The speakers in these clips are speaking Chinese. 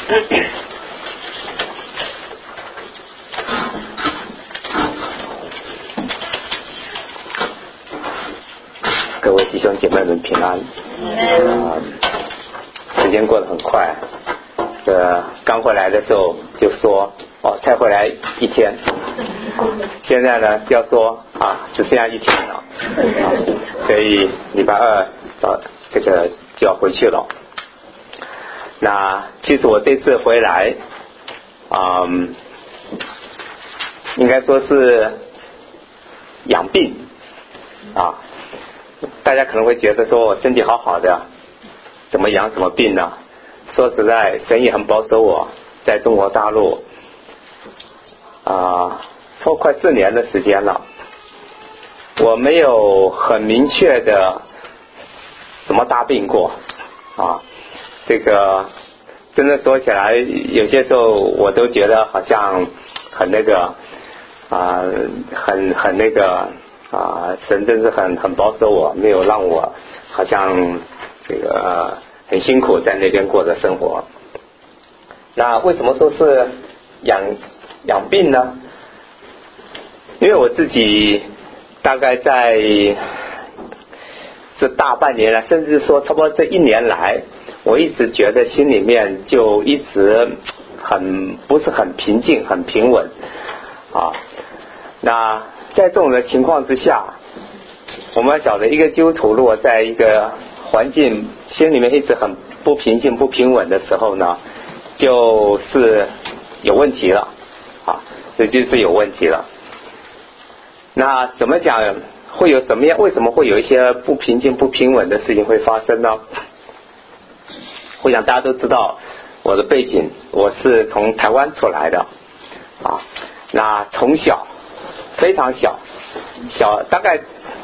各位弟兄姐妹们平安。时间过得很快，刚回来的时候就说才回来一天，现在呢要说只剩下一天了，所以礼拜二这个就要回去了。那其实我这次回来应该说是养病大家可能会觉得说我身体好好的，怎么养什么病呢？说实在，神也很保守我，在中国大陆快4年的时间了，我没有很明确的什么大病过这个真的说起来，有些时候我都觉得好像很那个很那个神真是很保守我，没有让我好像这个很辛苦在那边过的生活。那为什么说是养病呢？因为我自己大概在这大半年来，甚至说差不多这1年来，我一直觉得心里面就一直不是很平静很平稳那在这种的情况之下，我们要晓得一个基督徒如果在一个环境心里面一直很不平静不平稳的时候呢，就是有问题了这就是有问题了。那怎么讲会有什么样？为什么会有一些不平静不平稳的事情会发生呢？我想大家都知道我的背景，我是从台湾出来的那从小非常小大概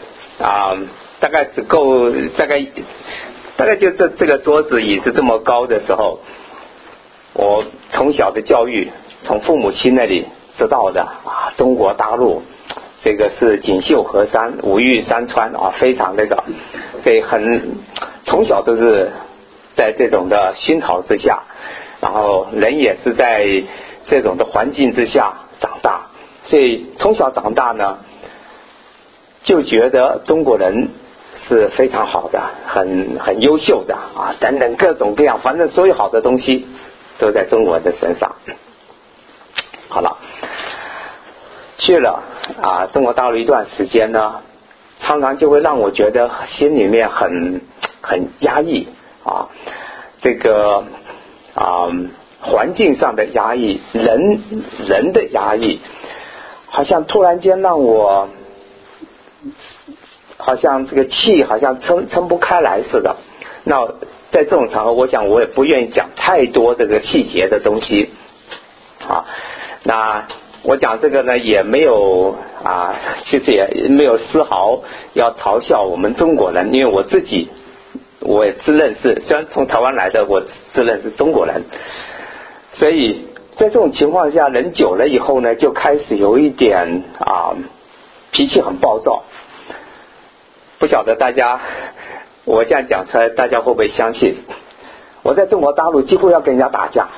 只够大概就这个桌子椅子这么高的时候，我从小的教育从父母亲那里知道的中国大陆这个是锦绣河山五育山川非常那个，所以从小都是在这种的熏陶之下，然后人也是在这种的环境之下长大，所以从小长大呢，就觉得中国人是非常好的，很优秀的等等各种各样，反正所有好的东西都在中国人的身上。好了，去了中国大陆一段时间呢，常常就会让我觉得心里面很压抑这个环境上的压抑，人的压抑，好像突然间让我好像这个气好像撑不开来似的。那在这种场合，我想我也不愿意讲太多这个细节的东西那我讲这个呢也没有其实也没有丝毫要嘲笑我们中国人，因为我也自认是，虽然从台湾来的，我自认是中国人。所以在这种情况下，人久了以后呢，就开始有一点脾气很暴躁。不晓得大家我这样讲出来大家会不会相信？我在中国大陆几乎要跟人家打架。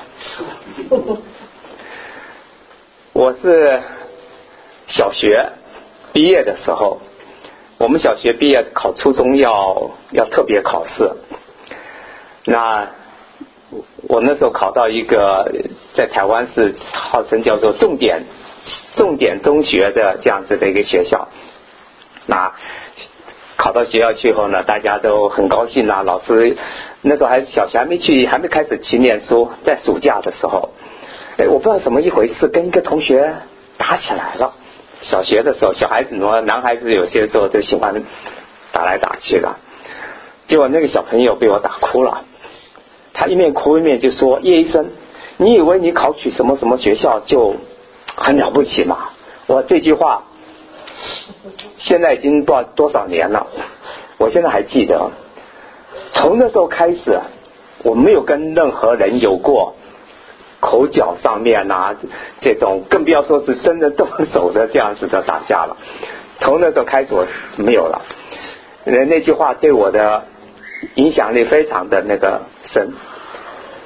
我是小学毕业的时候，我们小学毕业考初中要特别考试，那我那时候考到一个在台湾是号称叫做重点中学的这样子的一个学校。那考到学校去后呢，大家都很高兴老师那时候小学还没开始去念书，在暑假的时候我不知道什么一回事，跟一个同学打起来了。小学的时候小孩子男孩子有些时候都喜欢打来打去的，结果那个小朋友被我打哭了。他一面哭一面就说：叶医生，你以为你考取什么什么学校就很了不起吗？我这句话现在已经多少年了，我现在还记得。从那时候开始，我没有跟任何人有过口角上面这种，更不要说是真的动手的这样子的打架了。从那时候开始我没有了。那句话对我的影响力非常的那个深。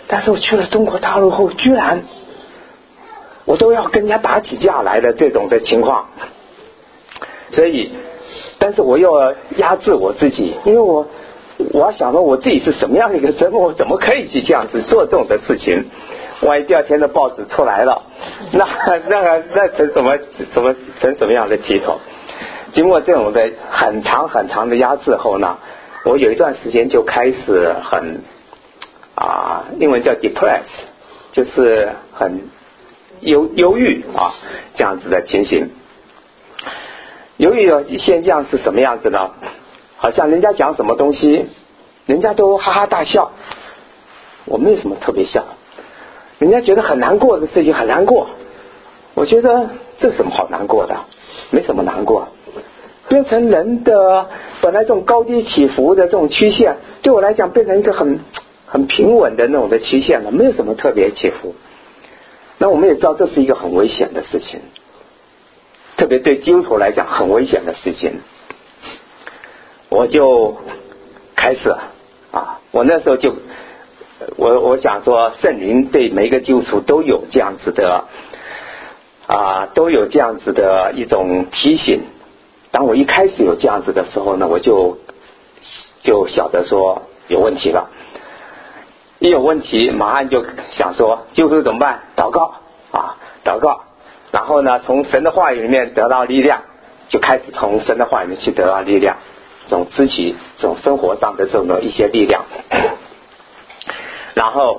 但是我去了中国大陆后，居然我都要跟人家打起架来的这种的情况。所以但是我又要压制我自己，因为我要想说我自己是什么样的一个人，我怎么可以去这样子做这种的事情？万一第二天的报纸出来了，那成什么样的体统？经过这种的很长很长的压制后呢，我有一段时间就开始很英文叫 depress， 就是很忧郁这样子的情形。忧郁的现象是什么样子呢？好像人家讲什么东西，人家都哈哈大笑，我没有什么特别笑。人家觉得很难过的事情很难过，我觉得这什么好难过的？没什么难过。变成人的本来这种高低起伏的这种曲线，对我来讲变成一个很平稳的那种的曲线了，没有什么特别起伏。那我们也知道这是一个很危险的事情，特别对基督徒来讲很危险的事情。我就开始我那时候就我想说，圣灵对每一个基督徒都有这样子的都有这样子的一种提醒。当我一开始有这样子的时候呢，我就晓得说有问题了。一有问题，马上就想说，基督徒怎么办？祷告祷告，然后呢，从神的话语里面得到力量，就开始从神的话语里面去得到力量，这种肢体、这种生活上的这种的一些力量。然后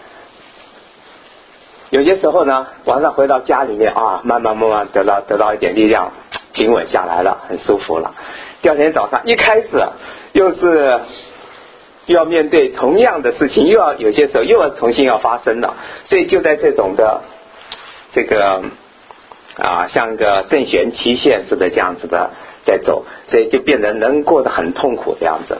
有些时候呢，晚上回到家里面慢慢得到一点力量，平稳下来了，很舒服了。第二天早上一开始又要面对同样的事情，有些时候又要重新要发生了。所以就在这种的这个像个正弦曲线似的这样子的在走，所以就变得人过得很痛苦这样子。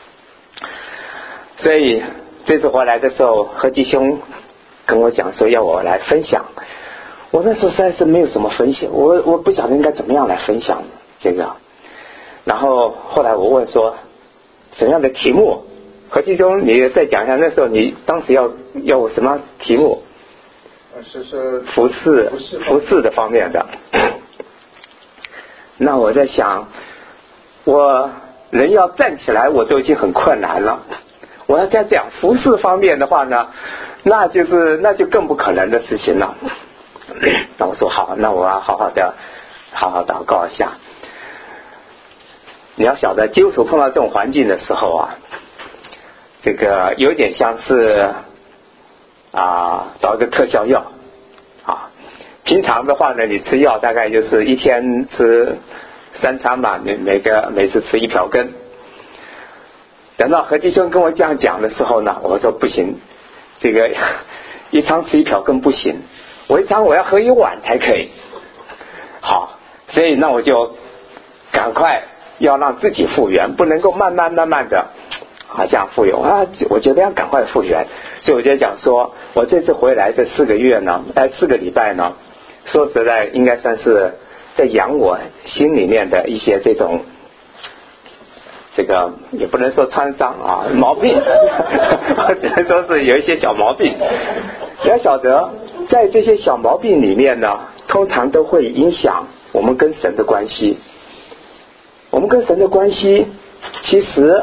所以这次回来的时候，何弟兄跟我讲说要我来分享，我那时候实在是没有什么分享，我不晓得应该怎么样来分享这个。然后后来我问说什么样的题目，何弟兄你再讲一下，那时候你当时要我什么题目？ 是服侍的方面的。那我在想，我人要站起来我都已经很困难了，我要再讲服侍方面的话呢，那就更不可能的事情了。那我说好，那我要好好祷告一下。你要晓得，基督徒碰到这种环境的时候这个有点像是找一个特效药平常的话呢，你吃药大概就是一天吃3餐嘛，每次吃1瓢羹。等到何弟兄跟我这样讲的时候呢，我说不行，这个一餐吃1瓢羹不行，我一餐我要喝1碗才可以。好，所以那我就赶快要让自己复原，不能够慢慢的好像复原我觉得要赶快复原。所以我就讲说，我这次回来这4个礼拜呢，说实在应该算是在养我心里面的一些这种这个也不能说创伤毛病我只能说是有一些小毛病。你要晓得，在这些小毛病里面呢，通常都会影响我们跟神的关系。我们跟神的关系其实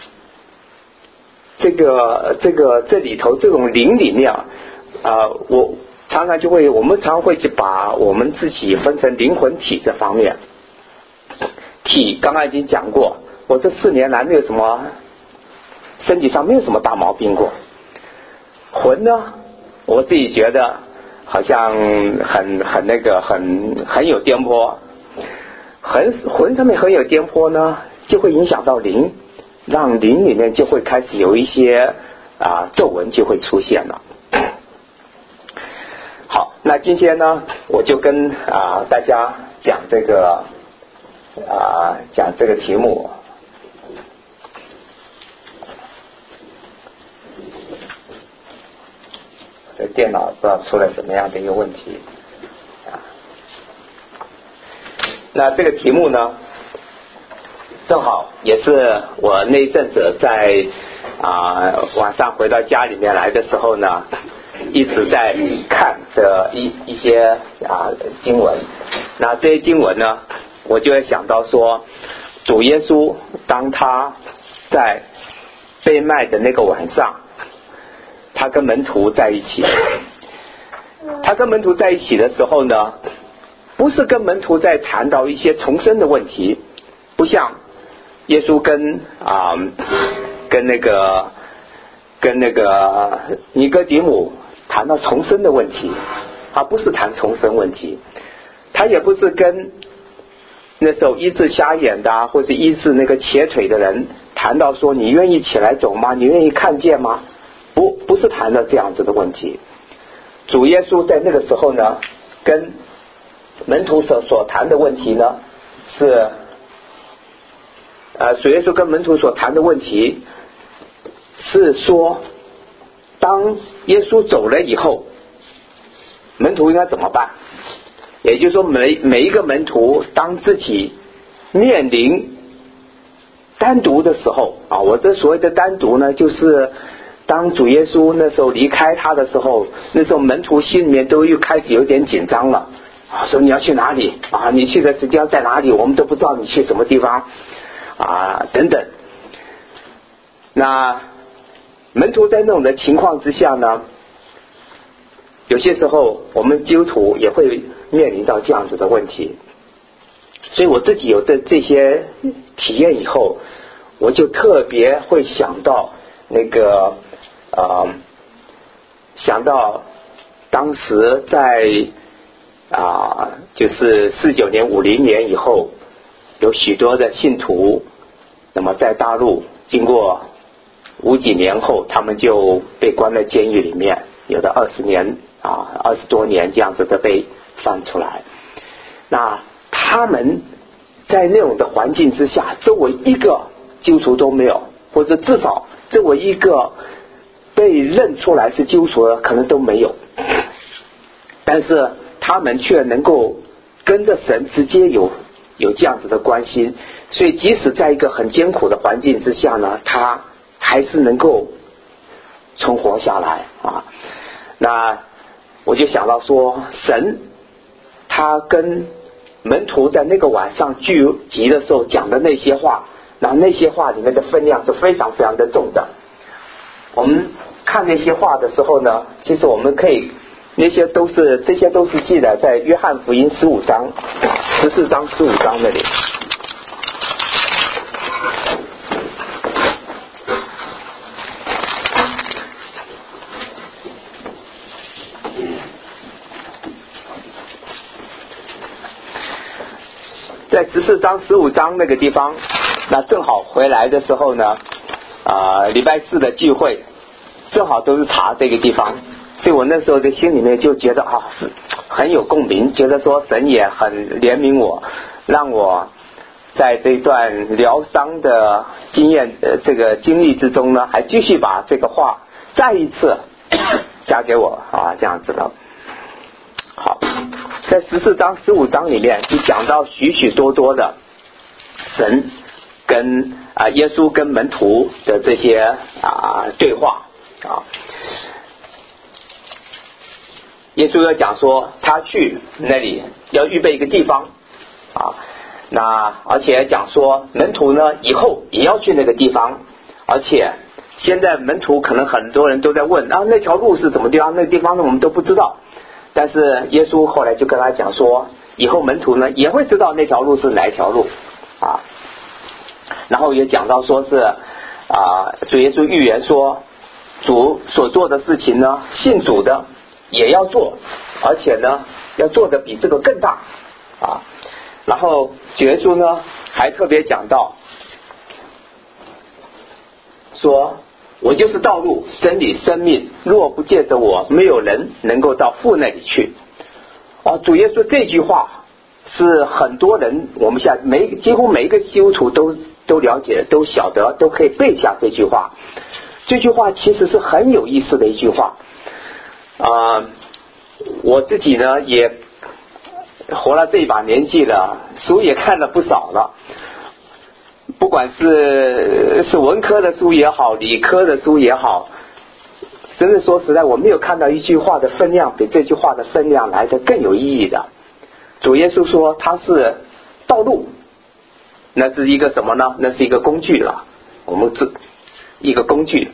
这里头这种灵里面我们常常会去把我们自己分成灵魂体这方面。体刚刚已经讲过，我这4年来没有什么身体上没有什么大毛病过。魂呢，我自己觉得好像很有颠簸。魂上面很有颠簸呢，就会影响到灵，让灵里面就会开始有一些皱纹就会出现了。好，那今天呢，我就跟大家讲这个题目。这电脑不知道出了什么样的一个问题那这个题目呢，正好也是我那一阵子在晚上回到家里面来的时候呢，一直在看的一些经文。那这些经文呢，我就会想到说，主耶稣当他在被卖的那个晚上，他跟门徒在一起。他跟门徒在一起的时候呢，不是跟门徒在谈到一些重生的问题，不像耶稣跟那个尼哥底母谈到重生的问题，他不是谈重生问题，他也不是跟那时候医治瞎眼的或者医治那个瘸腿的人谈到说你愿意起来走吗？你愿意看见吗？不是谈到这样子的问题。主耶稣在那个时候呢，跟门徒所谈的问题呢，是主耶稣跟门徒所谈的问题是说，当耶稣走了以后，门徒应该怎么办？也就是说每一个门徒当自己面临单独的时候我这所谓的单独呢，就是当主耶稣那时候离开他的时候，那时候门徒心里面都又开始有点紧张了说你要去哪里你去的时间在哪里，我们都不知道你去什么地方等等。那门徒在那种的情况之下呢，有些时候我们基督徒也会面临到这样子的问题。所以我自己有这些体验以后，我就特别会想到想到当时在就是49年50年以后，有许多的信徒，那么在大陆经过50几年后，他们就被关在监狱里面，有的20年20多年这样子的被放出来。那他们在那种的环境之下，周围一个基督徒都没有，或者至少周围一个被认出来是基督徒的可能都没有，但是他们却能够跟着神直接有这样子的关系，所以即使在一个很艰苦的环境之下呢，他还是能够存活下来那我就想到说，神他跟门徒在那个晚上聚集的时候讲的那些话，那些话里面的分量是非常非常的重的。我们看那些话的时候呢，其实我们可以这些都是记载在约翰福音14章15章那里。在14章15章那个地方，那正好回来的时候呢礼拜四的聚会正好都是查这个地方，所以我那时候的心里面就觉得很有共鸣，觉得说神也很怜悯我，让我在这段疗伤的经历之中呢，还继续把这个话再一次加给我这样子的。好，在14章15章里面就讲到许许多多的神跟耶稣跟门徒的这些对话耶稣要讲说他去那里要预备一个地方那而且讲说门徒呢以后也要去那个地方，而且现在门徒可能很多人都在问那条路是什么地方，那个地方呢我们都不知道，但是耶稣后来就跟他讲说，以后门徒呢也会知道那条路是哪一条路然后也讲到说是主耶稣预言说，主所做的事情呢，信主的也要做，而且呢要做的比这个更大然后主耶稣呢还特别讲到说，我就是道路真理生命，若不借着我，没有人能够到父那里去主耶稣这句话是很多人我们几乎每一个基督徒都了解，都晓得，都可以背下这句话。这句话其实是很有意思的一句话我自己呢也活了这一把年纪了，书也看了不少了。 不管是文科的书也好，理科的书也好，真的说实在，我没有看到一句话的分量比这句话的分量来得更有意义的。主耶稣说他是道路，那是一个什么呢？那是一个工具了，我们一个工具。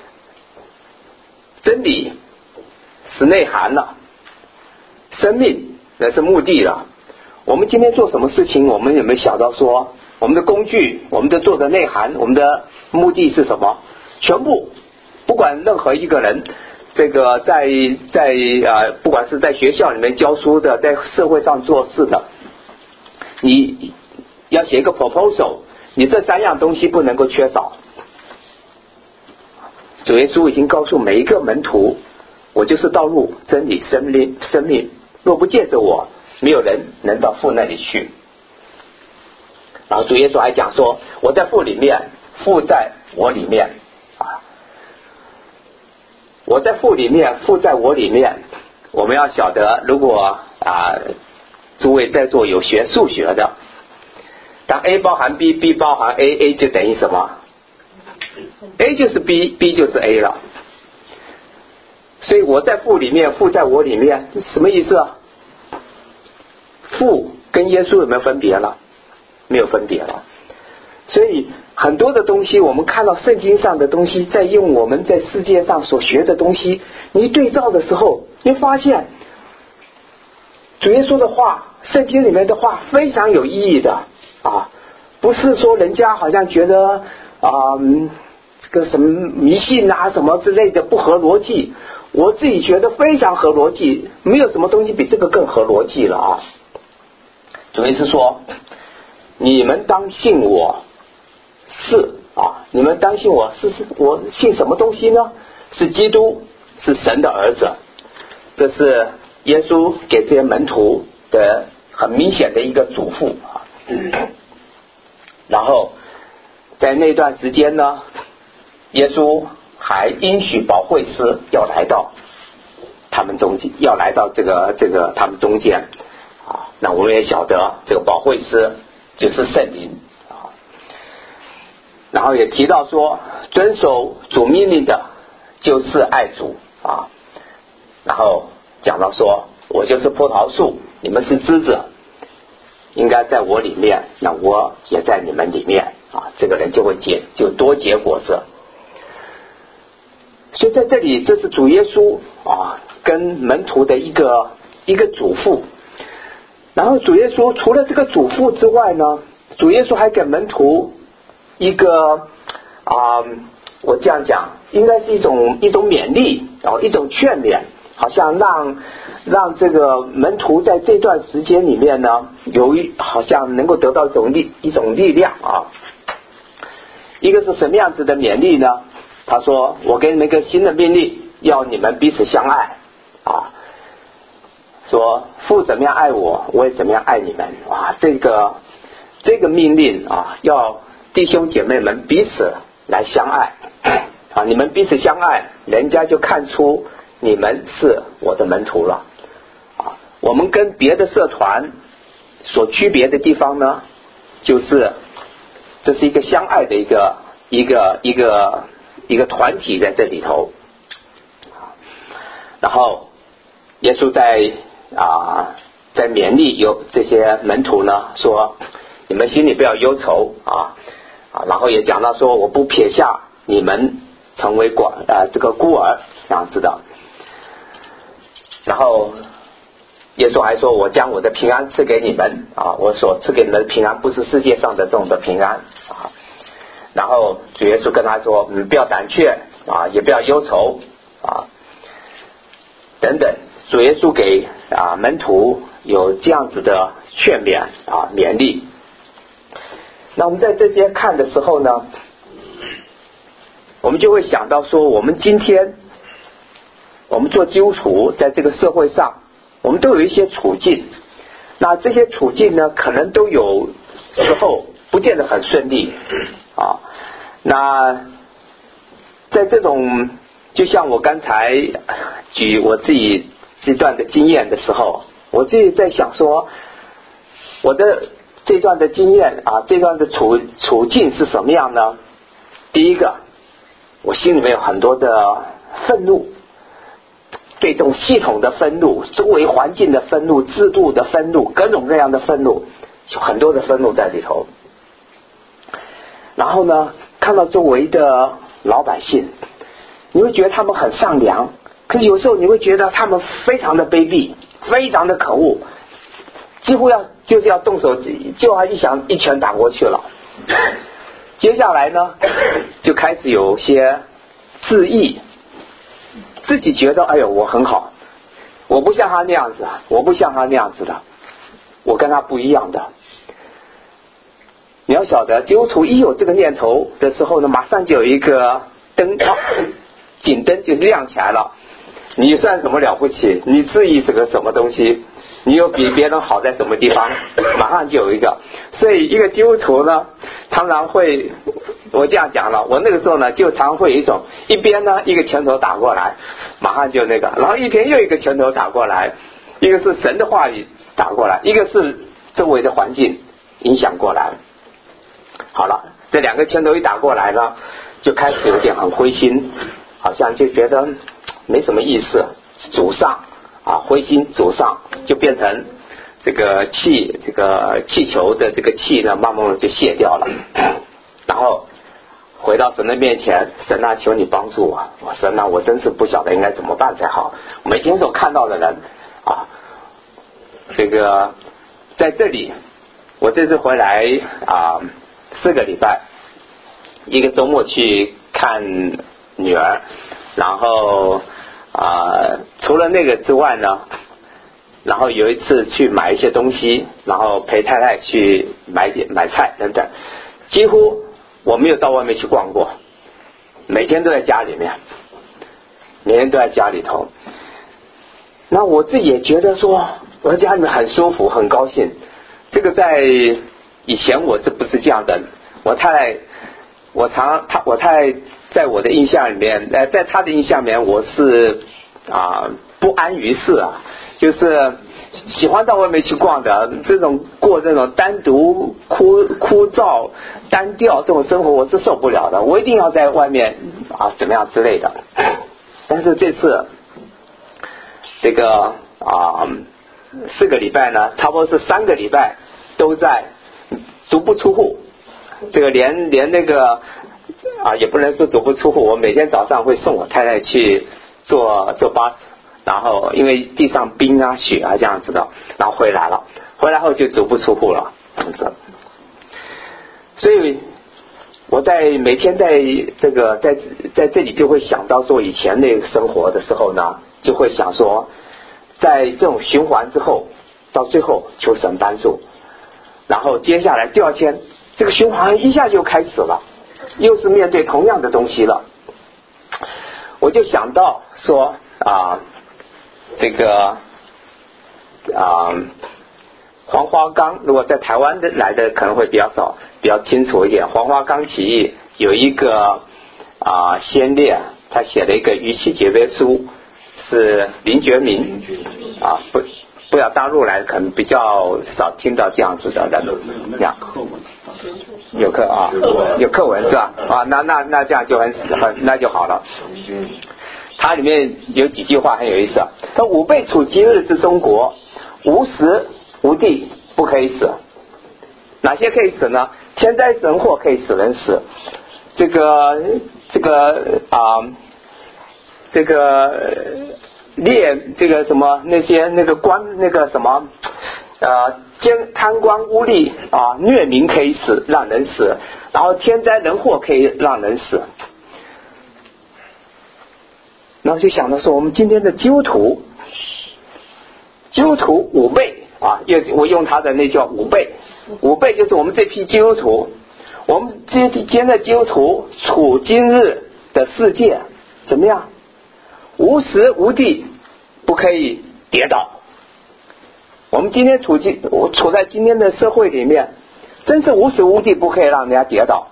真理是内涵了，生命那是目的了。我们今天做什么事情，我们有没有想到说我们的工具，我们的做的内涵，我们的目的是什么？全部不管任何一个人，这个在不管是在学校里面教书的，在社会上做事的，你要写一个 proposal， 你这3样东西不能够缺少。主耶稣已经告诉每一个门徒，我就是道路、真理、生命，若不借着我，没有人能到父那里去。然后主耶稣还讲说，我在父里面，父在我里面啊，我在父里面，父在我里面。我们要晓得，如果诸位在座有学数学的，当 A 包含 B，B 包含 A，A 就等于什么？A 就是 B，B 就是 A 了。所以我在父里面，父在我里面，什么意思啊？父跟耶稣有没有分别了？没有分别了。所以很多的东西，我们看到圣经上的东西，在用我们在世界上所学的东西，你对照的时候，你发现主耶稣的话，圣经里面的话非常有意义的啊，不是说人家好像觉得这个什么迷信啊什么之类的不合逻辑，我自己觉得非常合逻辑，没有什么东西比这个更合逻辑了啊。主耶稣说，你们当信我是你们当信我是我信什么东西呢？是基督，是神的儿子。这是耶稣给这些门徒的很明显的一个嘱咐啊。然后在那段时间呢，耶稣还应许保惠师要来到他们中间，要来到这个他们中间啊。那我们也晓得，这个保惠师就是圣灵啊。然后也提到说，遵守主命令的就是爱主啊。然后讲到说，我就是葡萄树，你们是枝子，应该在我里面，那我也在你们里面啊，这个人就会多结果子。所以在这里，这是主耶稣跟门徒的一个嘱咐。然后主耶稣除了这个嘱咐之外呢，主耶稣还给门徒一个我这样讲，应该是一种勉励，然后一种劝勉，好像让这个门徒在这段时间里面呢，好像能够得到一种力量啊。一个是什么样子的勉励呢？他说，我给你们一个新的命令，要你们彼此相爱啊。说父怎么样爱我，我也怎么样爱你们啊。这个命令啊，要弟兄姐妹们彼此来相爱啊。你们彼此相爱，人家就看出你们是我的门徒了啊。我们跟别的社团所区别的地方呢，就是这是一个相爱的一个团体在这里头。然后耶稣在勉励有这些门徒呢，说你们心里不要忧愁然后也讲到说，我不撇下你们成为这个孤儿这样子的。然后耶稣还说，我将我的平安赐给你们我所赐给你们的平安不是世界上的这种的平安然后主耶稣跟他说，不要胆怯也不要忧愁等等。主耶稣给门徒有这样子的劝勉勉励。那我们在这些看的时候呢，我们就会想到说，我们今天我们做基督徒，在这个社会上，我们都有一些处境。那这些处境呢，可能都有时候不见得很顺利那在这种，就像我刚才举我自己这段的经验的时候，我自己在想说，我的这段的经验啊，这段的处境是什么样呢？第一个，我心里面有很多的愤怒，对这种系统的愤怒，周围环境的愤怒，制度的愤怒，各种各样的愤怒，有很多的愤怒在里头。然后呢，看到周围的老百姓，你会觉得他们很善良，可是有时候你会觉得他们非常的卑鄙，非常的可恶，几乎就是要动手，就要一拳打过去了。接下来呢，就开始有些自义，自己觉得哎呦我很好，我不像他那样子，我不像他那样子的，我跟他不一样的。你要晓得，基督徒一有这个念头的时候呢，马上就有一个灯泡，警灯就亮起来了。你算什么了不起？你自己是个什么东西？你有比别人好在什么地方？马上就有一个。所以一个基督徒呢，常常会，我这样讲了，我那个时候呢，就常会有一种，一边呢一个拳头打过来，马上就那个，然后一边又一个拳头打过来，一个是神的话语打过来，一个是周围的环境影响过来。好了，这两个拳头一打过来呢，就开始有点很灰心，好像就觉得没什么意思，沮丧啊，灰心沮丧，就变成这个气球的这个气呢，慢慢的就泄掉了。然后回到神的面前，神啊，求你帮助我，神啊，我真是不晓得应该怎么办才好。每天所看到的人啊，这个在这里，我这次回来啊，4个礼拜，一个周末去看女儿，然后除了那个之外呢，然后有一次去买一些东西，然后陪太太去买菜等等，几乎我没有到外面去逛过，每天都在家里面，每天都在家里头。那我自己也觉得说，我在家里面很舒服，很高兴。这个在以前我是不是这样的？我太太在我的印象里面，在她的印象里面，我是不安于世啊，就是喜欢到外面去逛的，过这种单独枯燥单调这种生活，我是受不了的。我一定要在外面怎么样之类的。但是这次这个4个礼拜呢，差不多是3个礼拜都在足不出户。这个连那个也不能说足不出户，我每天早上会送我太太去坐巴士，然后因为地上冰啊雪啊这样子的，然后回来后就足不出户了，这样子。所以我每天在这里就会想到说，以前那个生活的时候呢，就会想说，在这种循环之后，到最后求神帮助，然后接下来第2天这个循环一下就开始了，又是面对同样的东西了。我就想到说这个黄花岗，如果在台湾的来的可能会比较少，比较清楚一点。黄花岗起义有一个先烈，他写了一个逾期节约书，是林觉民不要大陆来可能比较少听到这样子的人，有课有课文是吧？那这样就那就好了。它里面有几句话很有意思，说吾辈处今日之中国，无时无地不可以死。哪些可以死呢？天灾人祸可以使人死，这个什么那个官那个什么贪官污吏虐民可以死，让人死，然后天灾人祸可以让人死。然后就想到说，我们今天的基督徒五辈我用他的那叫五辈就是我们这批基督徒，我们今天的基督徒处今日的世界怎么样？无时无地不可以跌倒。我们今天处在今天的社会里面，真是无时无地不可以让人家跌倒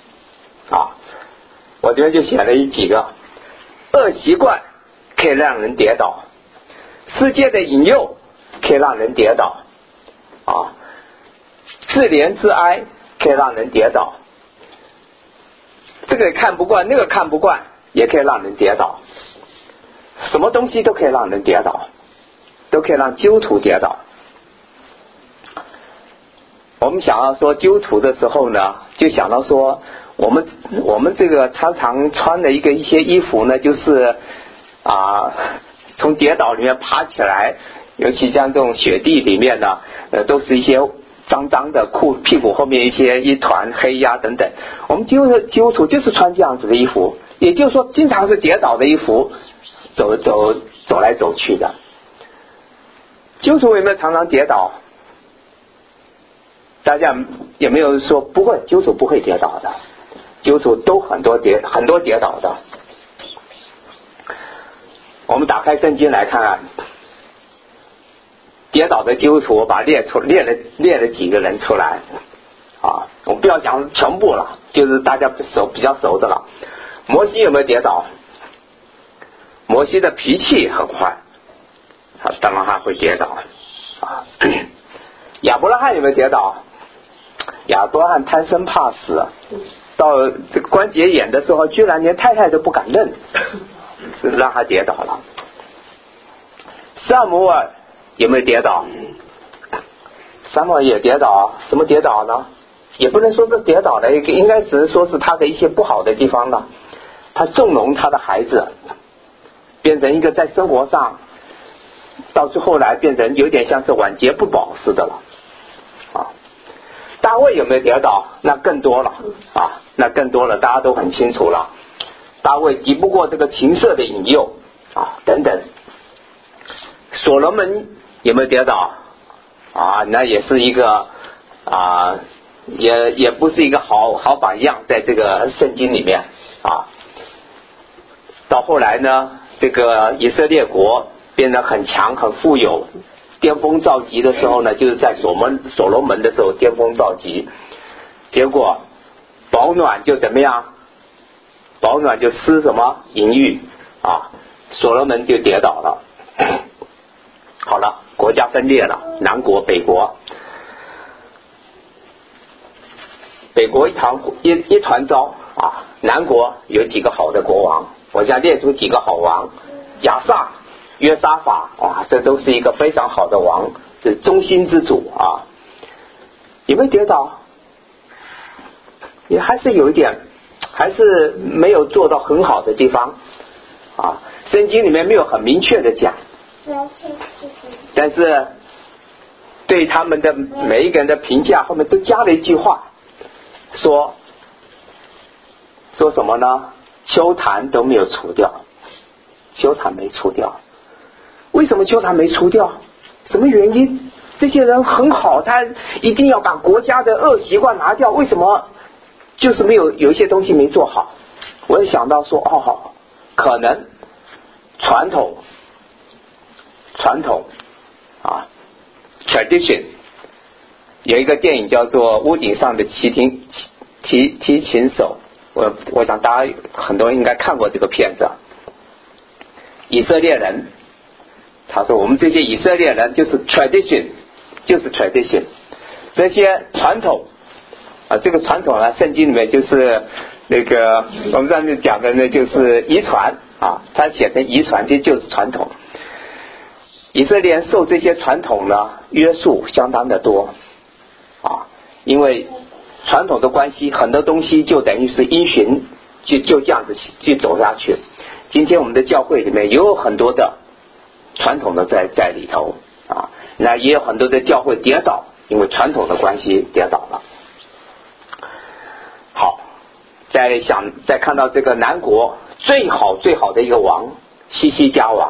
我这边就写了几个恶习惯可以让人跌倒，世界的引诱可以让人跌倒自怜自哀可以让人跌倒，这个看不惯那个看不惯也可以让人跌倒，什么东西都可以让人跌倒，都可以让基督徒跌倒。我们想要说基督徒的时候呢，就想到说我们这个常常穿的一些衣服呢，就是从跌倒里面爬起来，尤其像这种雪地里面呢，都是一些脏脏的屁股后面一团黑呀等等。我们基督徒就是穿这样子的衣服，也就是说经常是跌倒的衣服，走来走去的。基督徒有没有常常跌倒？大家有没有说不会？基督徒不会跌倒的，基督徒都很多跌倒的。我们打开圣经来看看，跌倒的基督徒，我把列了几个人出来啊。我们不要讲全部了，就是大家比较熟的了。摩西有没有跌倒？摩西的脾气很坏，当然他会跌倒啊。亚伯拉罕有没有跌倒？亚伯拉罕贪生怕死，到这个关节眼的时候，居然连太太都不敢认，让他跌倒了。撒母耳有没有跌倒？撒母耳也跌倒，什么跌倒呢？也不能说是跌倒了，应该只是说是他的一些不好的地方了。他纵容他的孩子，变成一个在生活上，到最后来变成有点像是晚节不保似的了。大卫有没有跌倒？那更多了那更多了，大家都很清楚了。大卫敌不过这个情色的引诱等等。所罗门有没有跌倒？那也是一个也不是一个好榜样，在这个圣经里面到后来呢，这个以色列国变得很强很富有，巅峰造极的时候呢，就是在所罗门的时候巅峰造极，结果保暖就怎么样？保暖就失什么淫欲所罗门就跌倒了。好了，国家分裂了，南国北国，北国一团糟南国有几个好的国王，我想列出几个好王，亚萨、约沙法这都是一个非常好的王，是中心之主有没有跌倒？也还是有一点，还是没有做到很好的地方圣经里面没有很明确的讲，但是对他们的每一个人的评价后面都加了一句话，说什么呢？丘坛都没有除掉，丘坛没除掉。为什么丘坛没除掉？什么原因？这些人很好，他一定要把国家的恶习惯拿掉，为什么就是有一些东西没做好？我也想到说可能传统tradition， 有一个电影叫做《屋顶上的提琴手》，我想大家很多人应该看过这个片子。以色列人，他说我们这些以色列人就是 tradition， 这些传统这个传统圣经里面就是那个我们上次讲的呢，就是遗传他写成遗传，这就是传统。以色列人受这些传统呢约束相当的多因为传统的关系，很多东西就等于是因循就这样子去走下去。今天我们的教会里面也有很多的传统的在里头那也有很多的教会跌倒，因为传统的关系跌倒了。好，再看到这个南国最好的一个王西西家王，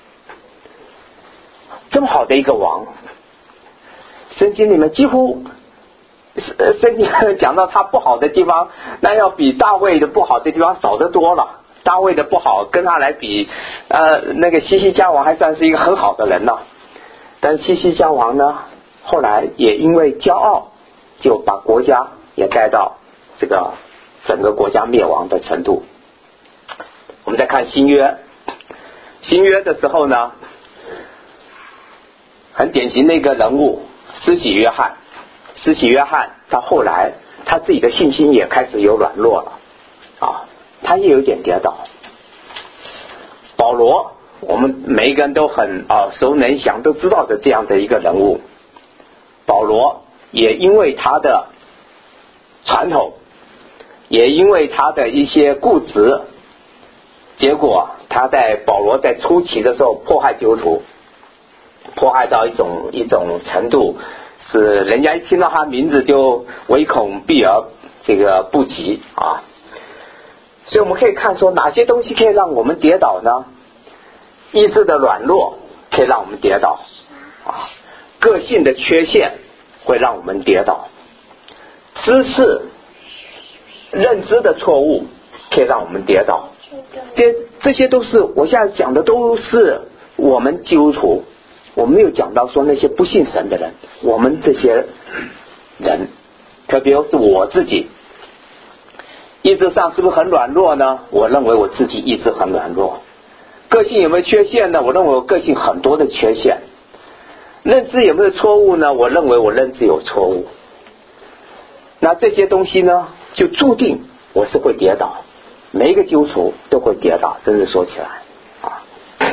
这么好的一个王，圣经里面几乎圣经讲到他不好的地方，那要比大卫的不好的地方少得多了。大卫的不好跟他来比那个西西家王还算是一个很好的人了。但西西家王呢，后来也因为骄傲，就把国家也带到这个整个国家灭亡的程度。我们再看新约的时候呢，很典型的一个人物施洗约翰施洗约翰到后来他自己的信心也开始有软弱了他也有点跌倒。保罗我们每一个人都很耳熟能详都知道的这样的一个人物，保罗也因为他的传统，也因为他的一些固执，结果保罗在初期的时候迫害基督徒，迫害到一种程度，是人家一听到他名字就唯恐避而不及所以我们可以看说哪些东西可以让我们跌倒呢？意志的软弱可以让我们跌倒个性的缺陷会让我们跌倒，知识认知的错误可以让我们跌倒，这些都是我现在讲的，都是我们基督徒，我没有讲到说那些不信神的人，我们这些人，特别是我自己意志上是不是很软弱呢？我认为我自己意志很软弱。个性有没有缺陷呢？我认为我个性很多的缺陷。认知有没有错误呢？我认为我认知有错误。那这些东西呢，就注定我是会跌倒，每一个基督徒都会跌倒，真正说起来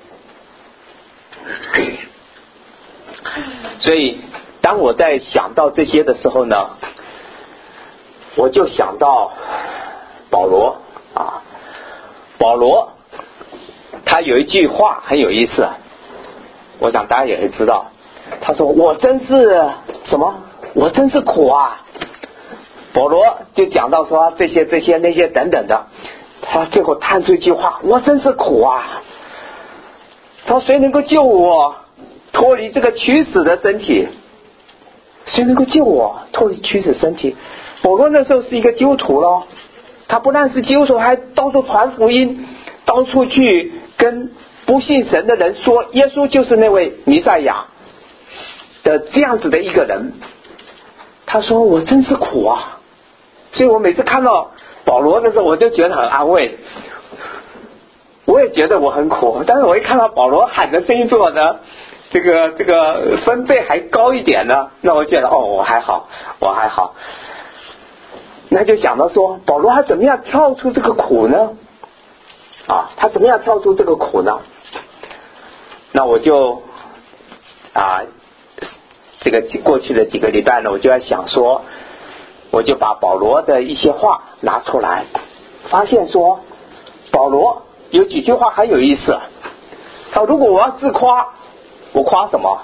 所以当我在想到这些的时候呢，我就想到保罗保罗他有一句话很有意思我想大家也会知道，他说我真是什么？我真是苦保罗就讲到说这些那些等等的，他最后叹出一句话，我真是苦他说谁能够救我脱离这个驱死的身体？谁能够救我脱离驱死身体？保罗那时候是一个基督徒咯，他不但是基督徒，还到处传福音，到处去跟不信神的人说耶稣就是那位弥赛亚的这样子的一个人。他说我真是苦所以我每次看到保罗的时候我就觉得很安慰，我也觉得我很苦，但是我一看到保罗喊的这一座呢，这个分贝还高一点呢，那我觉得我还好，那就想到说保罗他怎么样跳出这个苦呢？他怎么样跳出这个苦呢？那我就过去的几个礼拜呢，我就在想说，我就把保罗的一些话拿出来，发现说保罗有几句话很有意思。他如果我要自夸，我夸什么？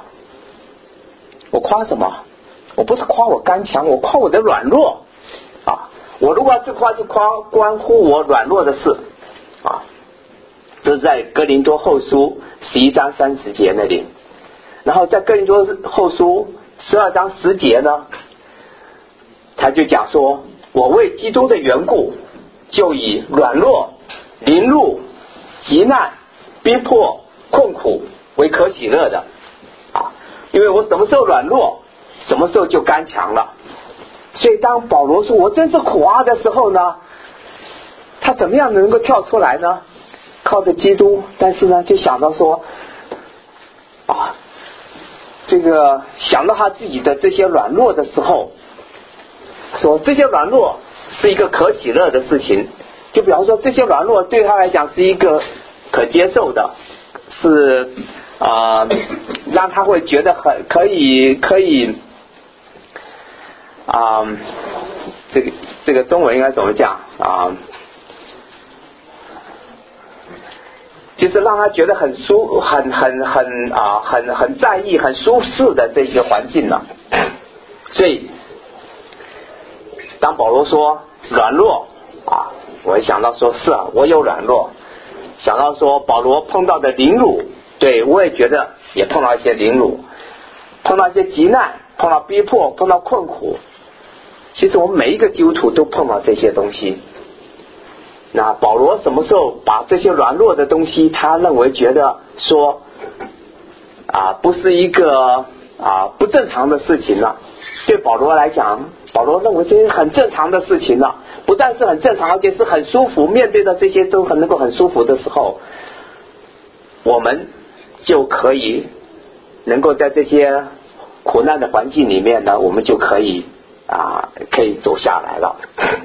我不是夸我刚强，我夸我的软弱我如果要自夸，就夸关乎我软弱的事这是在哥林多后书11章30节那里。然后在哥林多后书12章10节呢，他就讲说我为基督的缘故就以软弱、凌辱、急难、逼迫、困苦为可喜乐的因为我什么时候软弱，什么时候就刚强了。所以当保罗说我真是苦的时候呢，他怎么样能够跳出来呢？靠着基督，但是呢就想到说想到他自己的这些软弱的时候，说这些软弱是一个可喜乐的事情，就比方说这些软弱对他来讲是一个可接受的，是让他会觉得很可以这个中文应该怎么讲就是让他觉得很在意、很舒适的这些环境了。所以当保罗说软弱我想到说是我有软弱，想到说保罗碰到的凌辱，对我也觉得也碰到一些凌辱，碰到一些急难，碰到逼迫，碰到困苦。其实我们每一个基督徒都碰到这些东西。那保罗什么时候把这些软弱的东西他认为觉得说不是一个不正常的事情了？对保罗来讲，保罗认为这是很正常的事情了，不但是很正常，而且是很舒服，面对到这些都能够很舒服的时候，我们就可以能够在这些苦难的环境里面呢，我们就可以走下来了。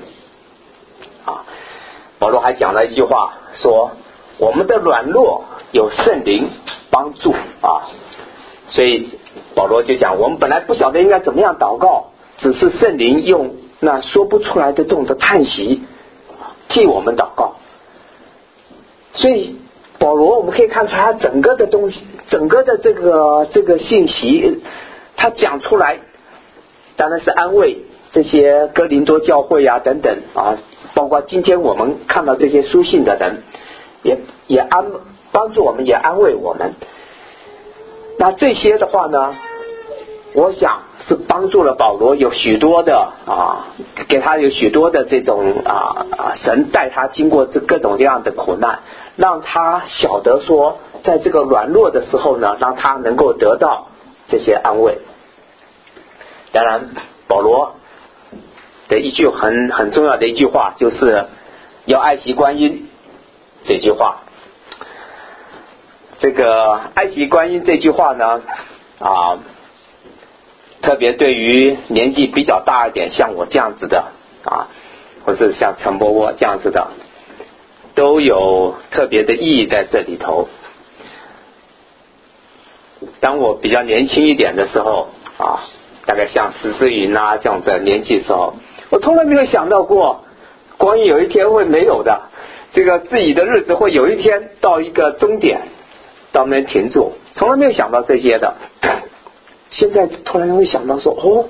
保罗还讲了一句话，说我们的软弱有圣灵帮助所以保罗就讲，我们本来不晓得应该怎么样祷告，只是圣灵用那说不出来的这种的叹息替我们祷告。所以保罗我们可以看出他整个的东西，整个的这个信息他讲出来，当然是安慰这些哥林多教会等等包括今天我们看到这些书信的人，也帮助我们，也安慰我们。那这些的话呢，我想是帮助了保罗有许多的给他有许多的这种神带他经过这各种各样的苦难，让他晓得说在这个软弱的时候呢，让他能够得到这些安慰。当然保罗的一句很重要的一句话，就是要爱惜观音这句话。这个爱惜观音这句话呢特别对于年纪比较大一点，像我这样子的或者像陈伯伯这样子的，都有特别的意义在这里头。当我比较年轻一点的时候大概像石之云这样的年纪的时候，我从来没有想到过观音有一天会没有的，这个自己的日子会有一天到一个终点，到那边停住，从来没有想到这些的。现在突然会想到说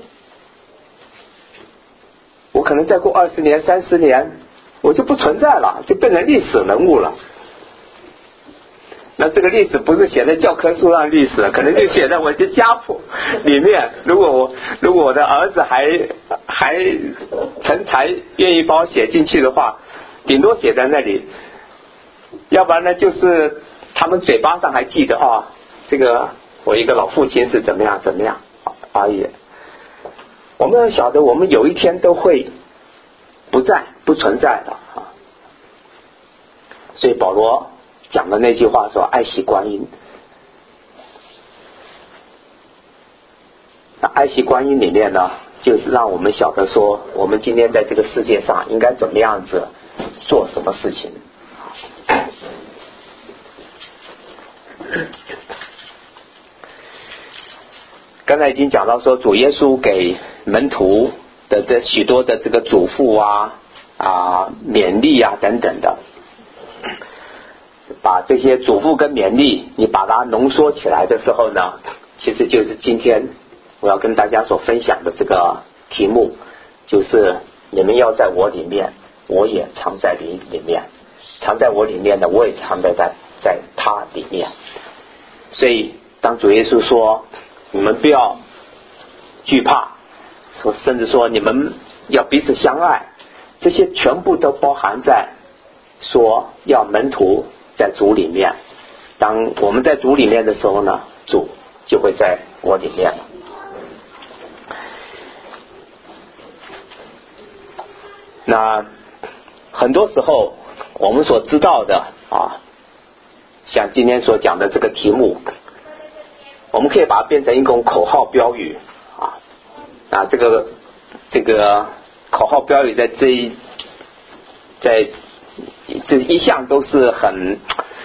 我可能再过20年30年我就不存在了，就变成历史人物了。那这个历史不是写在教科书上历史，可能就写在我的家谱里面。如果我的儿子还成才愿意把我写进去的话，顶多写在那里，要不然呢就是他们嘴巴上还记得这个我一个老父亲是怎么样而已。我们要晓得我们有一天都会不存在的所以保罗讲的那句话说爱惜观音。那爱惜观音里面呢，就是让我们晓得说我们今天在这个世界上应该怎么样子做什么事情。刚才已经讲到说主耶稣给门徒的这许多的这个嘱咐勉励等等的，把这些嘱咐跟勉励你把它浓缩起来的时候呢，其实就是今天我要跟大家所分享的这个题目，就是你们要在我里面，我也藏在你里面，藏在我里面的我也藏在他里面。所以当主耶稣说你们不要惧怕，甚至说你们要彼此相爱，这些全部都包含在说要门徒在主里面。当我们在主里面的时候呢，主就会在我里面了。那很多时候我们所知道的像今天所讲的这个题目，我们可以把它变成一种口号标语这个口号标语在这一项都是很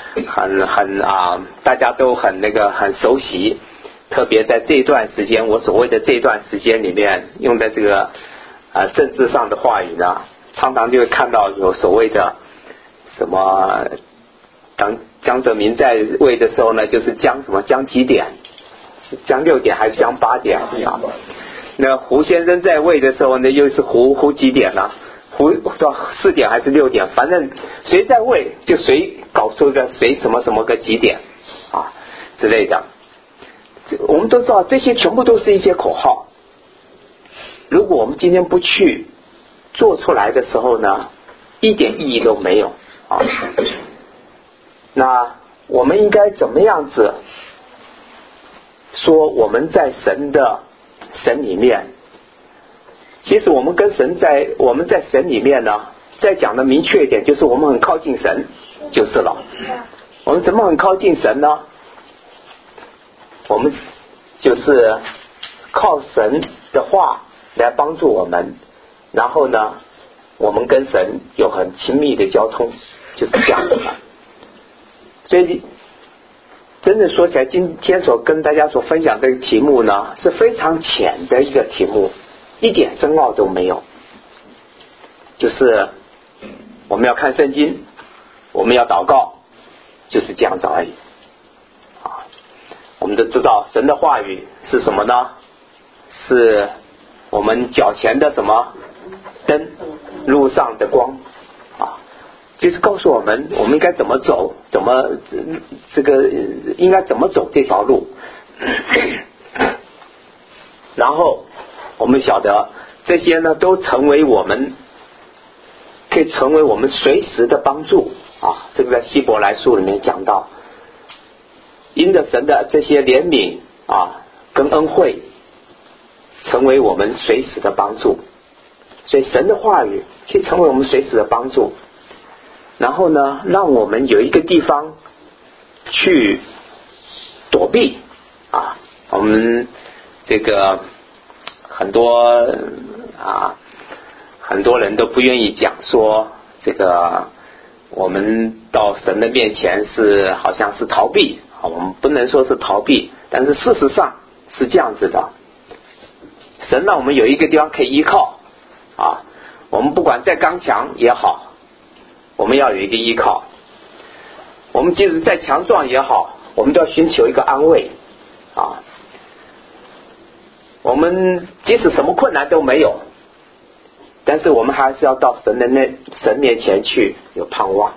大家都很熟悉。特别在这段时间，我所谓的这段时间里面用在这个政治上的话语呢，常常就会看到有所谓的什么江泽民在位的时候呢，就是江几点，江6点还是江8点那胡先生在位的时候呢，又是胡几点了，胡到4点还是6点，反正谁在位就谁搞出个谁什么什么个几点之类的。我们都知道这些全部都是一些口号，如果我们今天不去做出来的时候呢，一点意义都没有那我们应该怎么样子说我们在神里面？其实我们在神里面呢，再讲的明确一点，就是我们很靠近神就是了。我们怎么很靠近神呢？我们就是靠神的话来帮助我们，然后呢我们跟神有很亲密的交通，就是这样的。所以真的说起来，今天所跟大家所分享这个题目呢，是非常浅的一个题目，一点深奥都没有。就是我们要看圣经，我们要祷告，就是这样子而已。我们都知道神的话语是什么呢？是我们脚前的什么灯，路上的光啊，就是告诉我们我们应该怎么走，怎么这个应该怎么走这条路。然后我们晓得这些呢，都成为我们可以成为我们随时的帮助啊。这个在希伯来书里面讲到，因着神的这些怜悯啊跟恩惠，成为我们随时的帮助。所以神的话语可以成为我们随时的帮助，然后呢让我们有一个地方去躲避啊。我们这个很多人都不愿意讲说这个我们到神的面前是好像是逃避，我们不能说是逃避，但是事实上是这样子的。神让我们有一个地方可以依靠啊，我们不管再刚强也好，我们要有一个依靠。我们即使再强壮也好，我们都要寻求一个安慰啊。我们即使什么困难都没有，但是我们还是要到神面前去有盼望。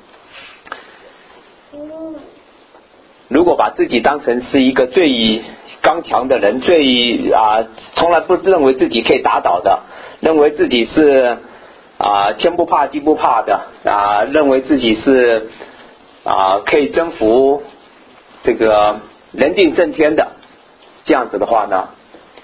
如果把自己当成是一个最刚强的人，从来不认为自己可以打倒的，认为自己是天不怕地不怕的认为自己是可以征服这个人定胜天的，这样子的话呢，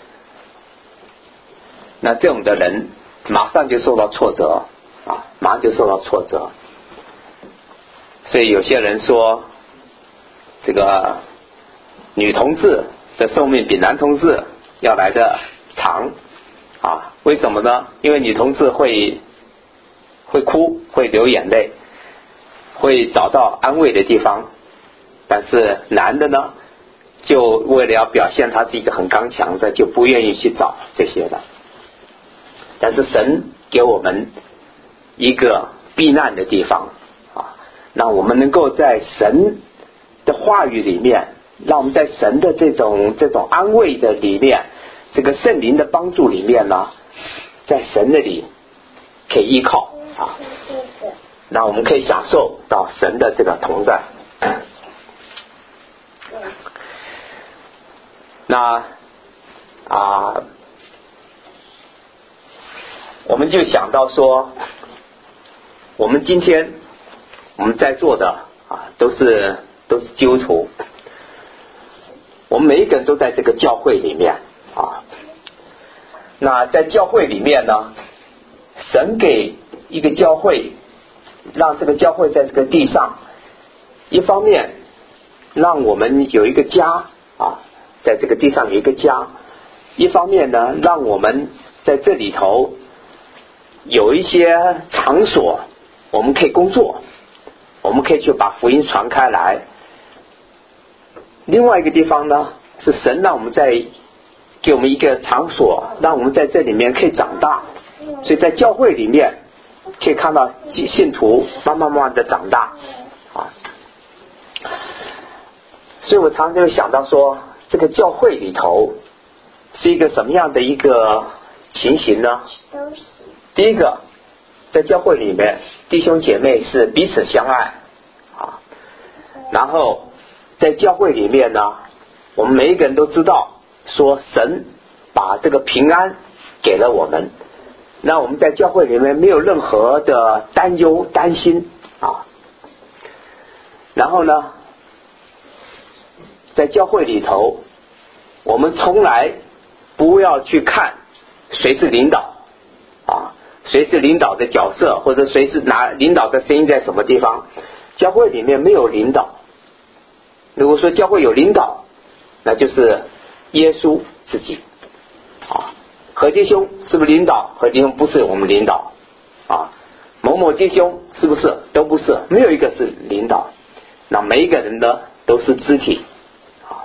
那这种的人马上就受到挫折马上就受到挫折。所以有些人说这个女同志的寿命比男同志要来得长为什么呢？因为女同志会哭，会流眼泪，会找到安慰的地方，但是男的呢，就为了要表现他是一个很刚强的，就不愿意去找这些的。但是神给我们一个避难的地方让我们能够在神的话语里面，让我们在神的这种安慰的里面，这个圣灵的帮助里面呢，在神那里可以依靠那我们可以享受到神的这个同在。那我们就想到说，我们今天我们在座的都是基督徒，我们每一个人都在这个教会里面那在教会里面呢，神给一个教会，让这个教会在这个地上，一方面让我们有一个家在这个地上有一个家，一方面呢让我们在这里头有一些场所，我们可以工作，我们可以去把福音传开来。另外一个地方呢，是神让我们给我们一个场所，让我们在这里面可以长大。所以在教会里面可以看到信徒慢慢的长大所以我常常就想到说，这个教会里头是一个什么样的一个情形呢？第一个，在教会里面弟兄姐妹是彼此相爱然后在教会里面呢，我们每一个人都知道说神把这个平安给了我们，那我们在教会里面没有任何的担忧担心然后呢，在教会里头，我们从来不要去看谁是领导谁是领导的角色，或者谁是领导的声音在什么地方。教会里面没有领导，如果说教会有领导，那就是耶稣自己何弟兄是不是领导？何弟兄不是我们领导啊。某某弟兄是不是？都不是，没有一个是领导。那每一个人呢都是肢体啊。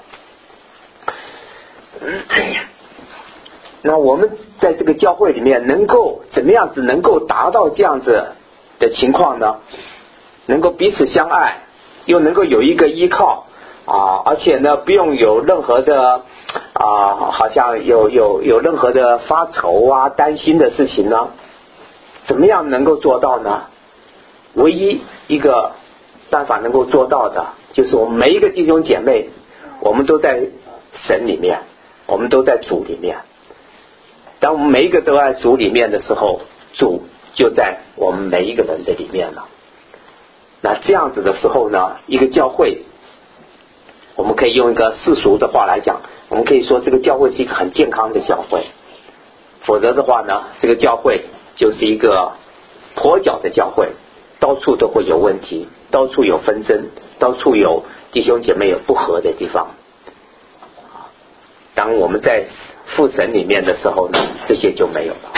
那我们在这个教会里面能够怎么样子能够达到这样子的情况呢？能够彼此相爱，又能够有一个依靠啊，而且呢不用有任何的好像有任何的发愁啊担心的事情呢？怎么样能够做到呢？唯一一个办法能够做到的，就是我们每一个弟兄姐妹，我们都在神里面，我们都在主里面。当我们每一个都在主里面的时候，主就在我们每一个人的里面了。那这样子的时候呢，一个教会，我们可以用一个世俗的话来讲，我们可以说这个教会是一个很健康的教会。否则的话呢，这个教会就是一个跛脚的教会，到处都会有问题，到处有纷争，到处有弟兄姐妹有不和的地方。当我们在父神里面的时候呢，这些就没有了。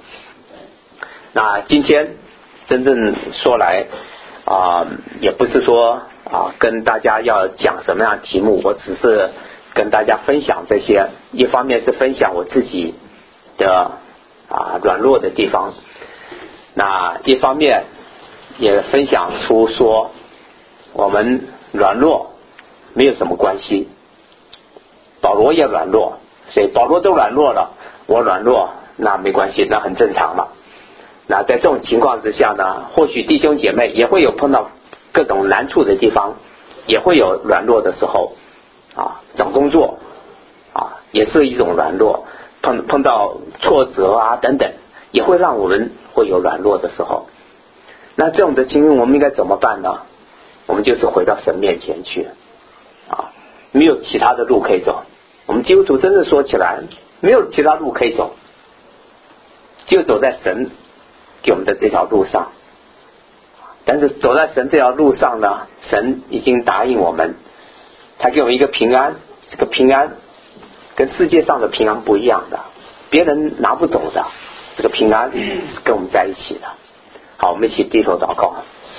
那今天真正说来也不是说跟大家要讲什么样的题目，我只是跟大家分享这些，一方面是分享我自己的软弱的地方，那一方面也分享出说我们软弱没有什么关系，保罗也软弱，所以保罗都软弱了，我软弱那没关系，那很正常嘛。那在这种情况之下呢，或许弟兄姐妹也会有碰到各种难处的地方，也会有软弱的时候找工作也是一种软弱，碰到挫折等等，也会让我们会有软弱的时候。那这种的情形我们应该怎么办呢？我们就是回到神面前去没有其他的路可以走。我们基督徒真正说起来没有其他路可以走，就走在神给我们的这条路上。但是走在神这条路上呢，神已经答应我们，他给我们一个平安，这个平安跟世界上的平安不一样的，别人拿不走的，这个平安是跟我们在一起的。好，我们一起低头祷告。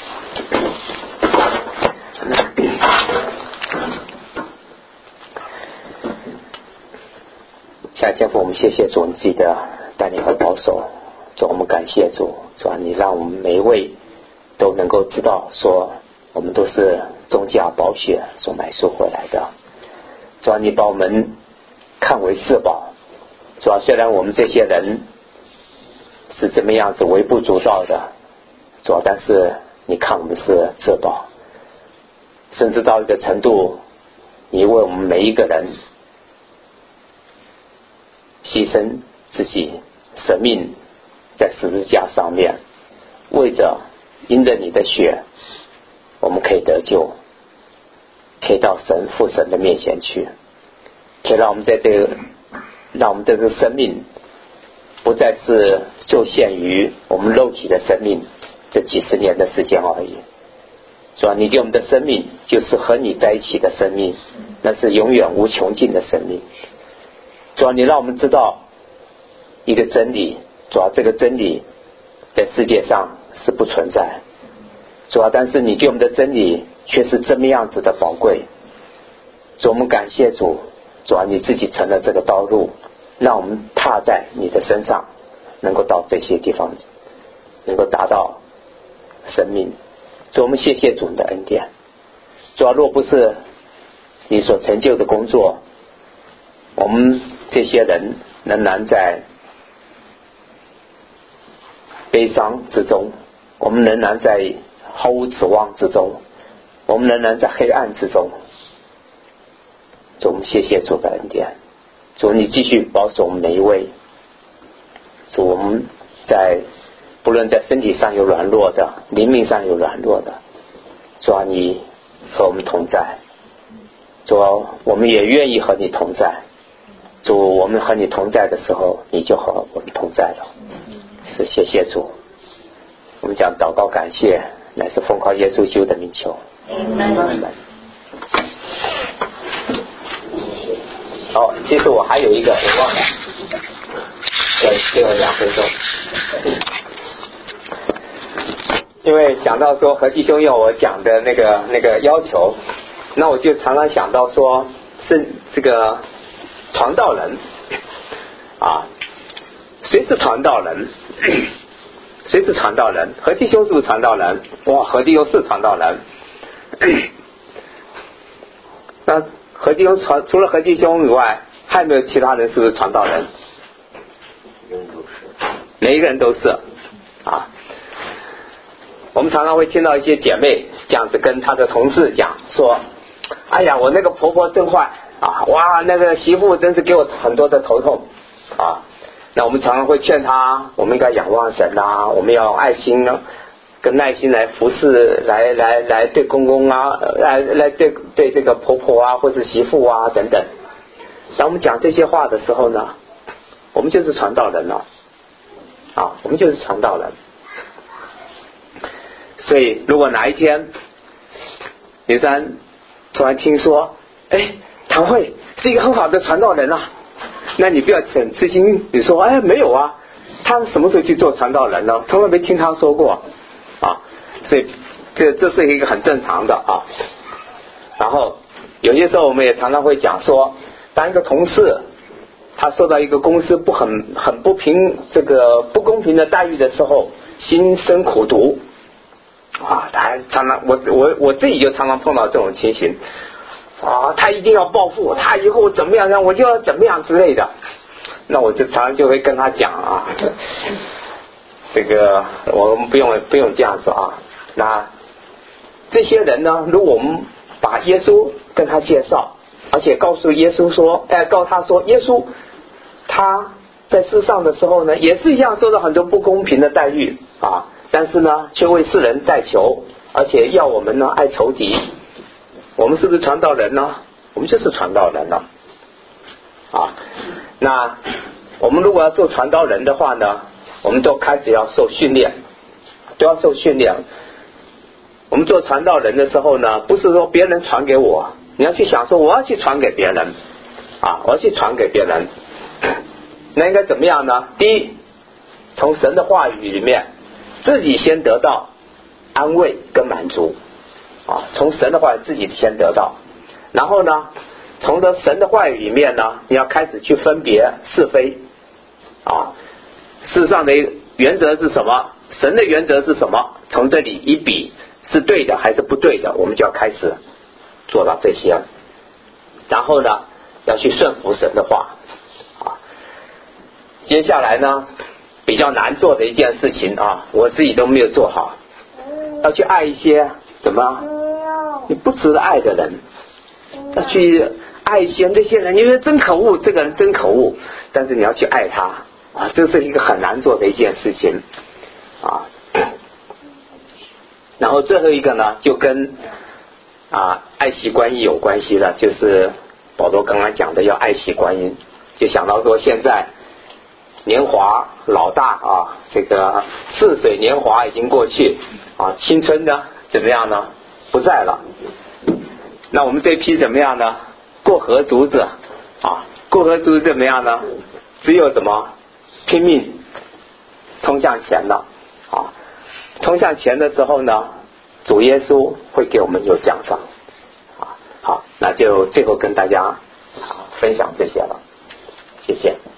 下天父，我们谢谢主你自己的带领和保守，主我们感谢主，主你让我们每一位都能够知道说我们都是重价宝血所买赎回来的，主你把我们看为至宝，主虽然我们这些人是怎么样子微不足道的，主但是你看我们是至宝，甚至到一个程度，你为我们每一个人牺牲自己生命在十字架上面，为着因着你的血我们可以得救，可以到神父神的面前去，可以让我们让我们这个生命不再是受限于我们肉体的生命这几十年的时间而已，是吧？你给我们的生命就是和你在一起的生命，那是永远无穷尽的生命。主要你让我们知道一个真理，主要这个真理在世界上是不存在，主要但是你给我们的真理却是这么样子的宝贵。主我们感谢主，主要你自己成了这个道路，让我们踏在你的身上，能够到这些地方，能够达到生命。主我们谢谢主的恩典，主要若不是你所成就的工作，我们这些人仍然在悲伤之中，我们仍然在毫无指望之中，我们仍然在黑暗之中。主我们谢谢主的恩典，主你继续保守我们每一位，主我们不论在身体上有软弱的，灵命上有软弱的，主啊你和我们同在，主啊我们也愿意和你同在，主我们和你同在的时候，你就和我们同在了。是谢谢主，我们讲祷告感谢，乃是奉靠耶稣基督的名求。好，其实我还有一个我忘了。 给我2分钟。因为想到说何弟兄要我讲的那个要求，那我就常常想到说是这个传道人啊，谁是传道人？谁是传道人？何弟兄是不是传道人？哇，何弟兄是传道人。那何弟兄除了何弟兄以外，还有没有其他人是不是传道人？每一个人都是啊。我们常常会听到一些姐妹这样子跟她的同事讲说，哎呀，我那个婆婆真坏啊，哇，那个媳妇真是给我很多的头痛啊。那我们常常会劝她，我们应该仰望神啊，我们要有爱心啊，跟耐心来服侍，来对公公啊，来对这个婆婆啊，或者媳妇啊等等。当我们讲这些话的时候呢，我们就是传道人了啊，我们就是传道人。所以如果哪一天刘三突然听说，哎，唐慧是一个很好的传道人啊，那你不要很吃惊，你说哎没有啊，他什么时候去做传道人呢？从来没听他说过啊。所以这是一个很正常的啊。然后有些时候我们也常常会讲说，当一个同事他受到一个公司很不公平的待遇的时候，心生苦毒啊，他常常我自己就常常碰到这种情形啊，他一定要报复，他以后怎么样，我就要怎么样之类的。那我就常常就会跟他讲啊，这个我们不用这样子啊。那这些人呢，如果我们把耶稣跟他介绍，而且告诉耶稣说，告诉他说，耶稣他在世上的时候呢，也是一样受到很多不公平的待遇啊。但是呢，却为世人代求，而且要我们呢爱仇敌。我们是不是传道人呢？我们就是传道人了啊。那我们如果要做传道人的话呢，我们都开始要受训练，都要受训练。我们做传道人的时候呢，不是说别人传给我，你要去想说我要去传给别人啊，我要去传给别人。那应该怎么样呢？第一，从神的话语里面自己先得到安慰跟满足啊，从神的话语自己先得到，然后呢，从神的话语里面呢，你要开始去分别是非啊，世上的原则是什么？神的原则是什么？从这里一比是对的还是不对的，我们就要开始做到这些，然后呢，要去顺服神的话啊。接下来呢，比较难做的一件事情啊，我自己都没有做好，要去爱一些怎么你不值得爱的人，要去爱一些那些人，你觉得真可恶，这个人真可恶，但是你要去爱他啊，这是一个很难做的一件事情啊。然后最后一个呢，就跟爱惜观音有关系的，就是保罗刚刚讲的要爱惜观音，就想到说现在年华老大啊，这个似水年华已经过去啊，青春呢怎么样呢？不在了。那我们这批怎么样呢？过河卒子啊，过河卒子怎么样呢？只有什么拼命冲向前了啊！冲向前的时候呢，主耶稣会给我们有奖赏啊。好，那就最后跟大家分享这些了，谢谢。